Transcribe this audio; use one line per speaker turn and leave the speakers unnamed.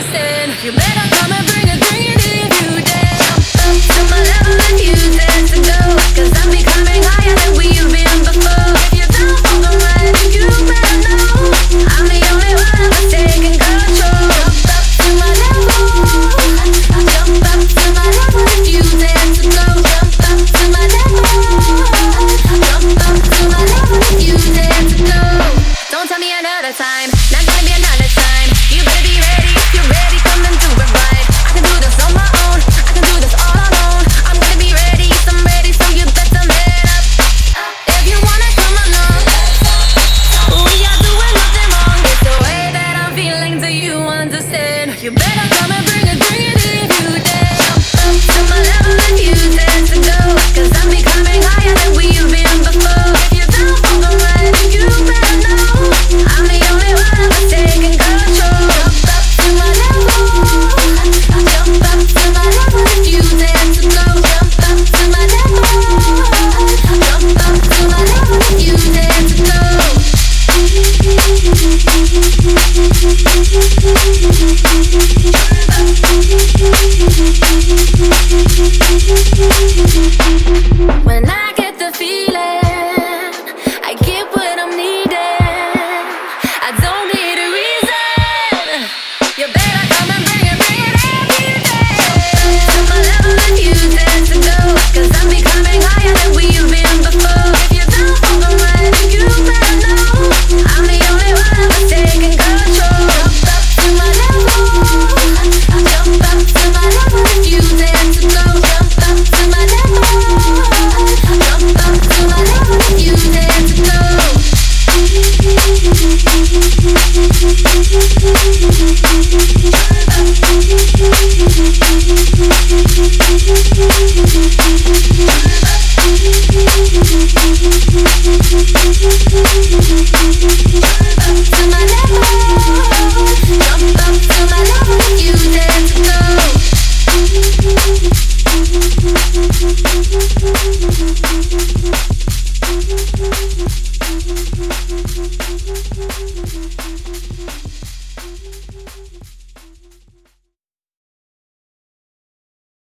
understand. You better come and bring it if you dare. Up to my level if you dare to go. Cause I'm becoming higher than we've been before. If you're down for the ride, you better know I'm the only one that's taking control. Jump up to my level. Jump up to my level if you dare to go. Jump up to my level. Jump up to my level if you dare to go. Don't tell me another time, not gonna be another time. You better be ready, if you're ready, come and do it right. I can do this on my own, I can do this all alone. I'm gonna be ready, yes I'm ready, so you better man up. If you wanna come along, we are doing nothing wrong. It's the way that I'm feeling, do you understand? You better come and bring it if you dare. Jump up to my level if you dare to go. Cause I'm becoming higher than we've been